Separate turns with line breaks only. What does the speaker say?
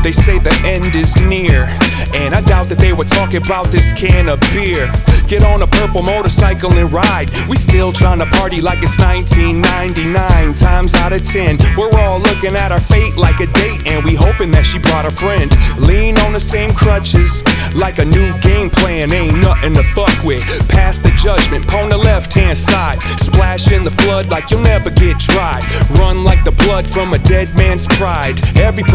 They say the end is near, and I doubt that they were talking about this can of beer. Get on a purple motorcycle and ride. We still trying to party like it's 1999. Times out of 10, we're all looking at our fate like a date, and we hoping that she brought a friend. Lean on the same crutches like a new game plan. Ain't nothing to fuck with. Pass the judgment, on the left hand side. Splash in the flood like you'll never get dry. Run like the blood from a dead man's pride. Everybody